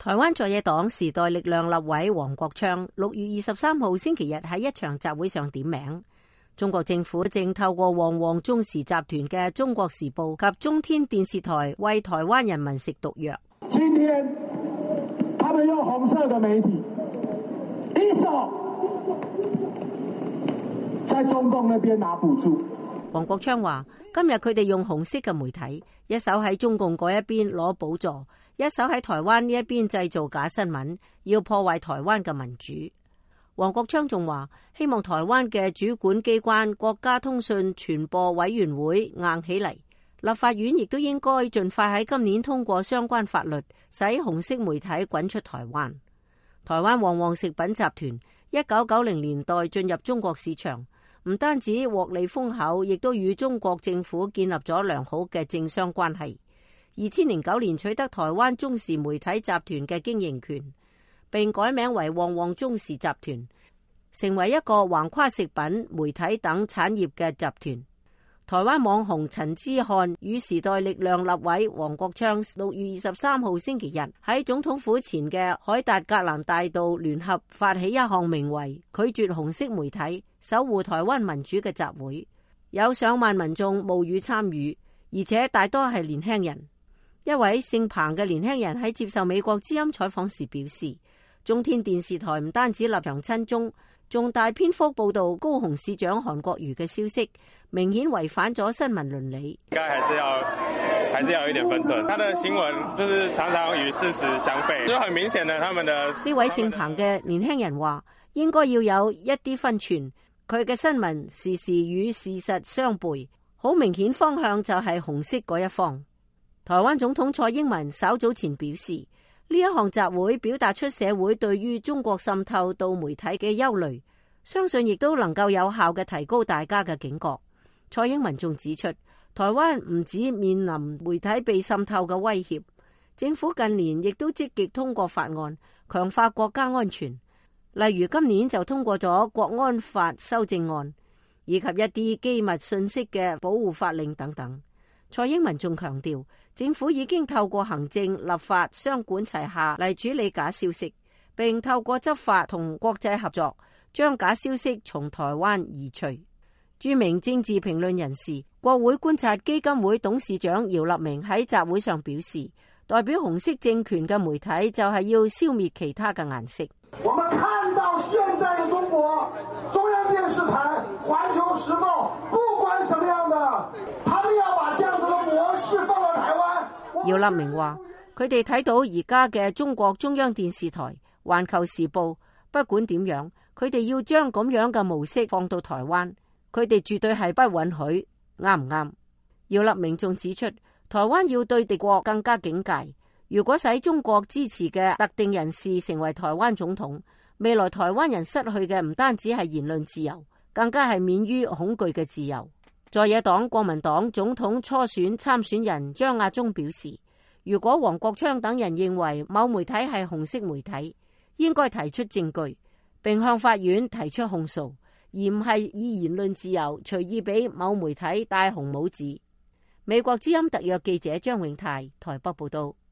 台灣在野黨時代力量立委黃國昌6月23號星期日喺一場集會上點名，中國政府正透過旺旺中時集團嘅《中國時報》及中天電視台為台灣人民食毒藥。 今天他們用紅色的媒體一手在中共那邊拿補助。 黃國昌話：今日佢哋用紅色嘅媒體，一手喺中共嗰一邊攞補助，一手喺台灣呢一邊製造假新聞，要破壞台灣嘅民主。黃國昌仲話：希望台灣嘅主管機關國家通訊傳播委員會硬起嚟，立法院亦都應該盡快喺今年通過相關法律，使紅色媒體滾出台灣。台灣旺旺食品集團1990年代進入中國市場，唔單止獲利豐厚，亦都與中國政府建立咗良好嘅政商關係。2009年取得台灣中時媒體集團嘅經營權，並改名為旺旺中時集團，成為一個橫跨食品、媒體等產業嘅集團。台灣網紅陳之漢與時代力量立委黃國昌6月23號星期日喺總統府前嘅凱達格蘭大道聯合發起一項名為拒絕紅色媒體，守護台灣民主嘅集會，有上萬民眾冒雨參與，而且大多係年輕人。一位姓彭嘅年輕人喺接受美國之音採訪時表示，中天電視台唔單止立場親中，仲大篇幅報道高雄市長韓國瑜嘅消息，明顯違反咗新聞倫理。 應該還是要有一點分寸。他的新聞就是常常與事實相悖，就很明顯的他們的。 呢位姓彭嘅年輕人話，應該要有一啲分寸，佢嘅新聞時時與事實相悖，好明顯方向就係紅色嗰一方。台灣總統蔡英文稍早前表示，呢一項集會表達出社會對於中國滲透到媒體嘅憂慮，相信亦都能夠有效嘅提高大家嘅警覺。蔡英文仲指出，台灣唔止面臨媒體被滲透嘅威脅，政府近年亦都積極通過法案強化國家安全，例如今年就通過咗國安法修正案，以及一啲機密信息嘅保護法令等等。蔡英文仲強調，政府已經透過行政、立法雙管齊下嚟處理假消息，並透過執法同國際合作，將假消息從台灣移除。著名政治評論人士、國會觀察基金會董事長姚立明喺集會上表示，代表紅色政權嘅媒體就係要消滅其他嘅顏色。 我們看到現在的中國，中央電視台、環球時報，不管什麼樣的，他們要把這樣子的模式放到台灣。 姚立明話，佢哋睇到而家嘅中國中央電視台、環球時報，不管點樣，佢哋要將咁樣嘅模式放到台灣，佢哋絕對係不允許，啱唔啱？姚立明仲指出，台灣要對敵國更加警戒，如果使中國支持嘅特定人士成為台灣總統，未來台灣人失去嘅唔單止係言論自由，更加係免於恐懼嘅自由。在野黨國民黨總統初選參選人張亞中表示，如果黃國昌等人認為某媒體係紅色媒體，應該提出證據，並向法院提出控訴，而唔係以言論自由隨意俾某媒體戴紅帽子。美國之音特約記者張永泰台北報道。